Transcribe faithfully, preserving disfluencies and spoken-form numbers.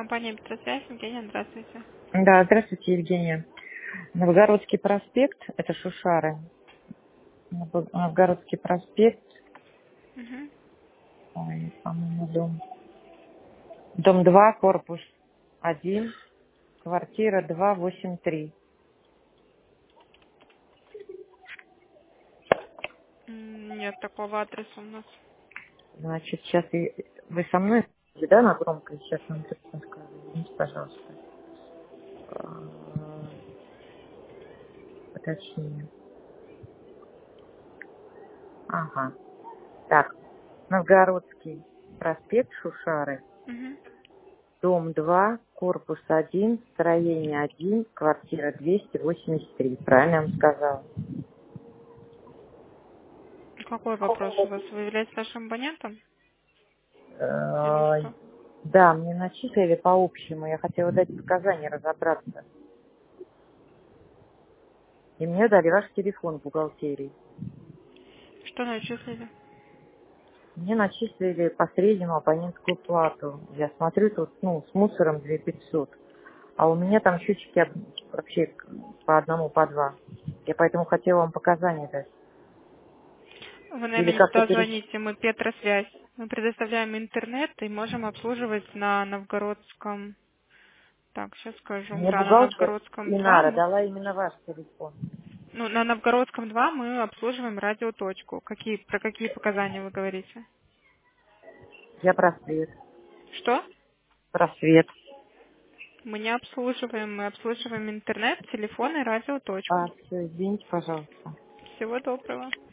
Компания «Петросвязь». Евгения, здравствуйте. Да, здравствуйте, Евгения. Новгородский проспект, это Шушары. Нов- Новгородский проспект, Угу. ой, по-моему, дом. Дом два, корпус один, квартира два восемь три. Нет такого адреса у нас. Значит, сейчас и- вы со мной, да, на громкой, сейчас вам точно скажу. Извините, пожалуйста. А, Уточнение. Ага. Так, Новгородский проспект Шушары. Угу. Дом два, корпус один, строение один, квартира двести восемьдесят три. Правильно я вам сказала? Какой вопрос у вас? Вы являетесь нашим абонентом? Или Э, что? Да, мне начислили по общему. Я хотела дать показания, разобраться. И мне дали ваш телефон в бухгалтерии. Что начислили? Мне начислили по среднему абонентскую плату. Я смотрю, тут ну, с мусором две тысячи пятьсот. А у меня там счетчики об- вообще по одному, по два. Я поэтому хотела вам показания дать. Вы, Или наверное, не как-то туда перес... звоните. Мы «Петросвязь». Мы предоставляем интернет и можем обслуживать на Новгородском... Так, сейчас скажу. Мне Да, на бухгалтер Новгородском два. Инара Мы... дала именно ваш телефон. Ну, на Новгородском два мы обслуживаем радиоточку. Какие, про какие показания вы говорите? Я просвет. Что? Просвет. Мы не обслуживаем, мы обслуживаем интернет, телефон и радиоточку. А, все, извините, пожалуйста. Всего доброго.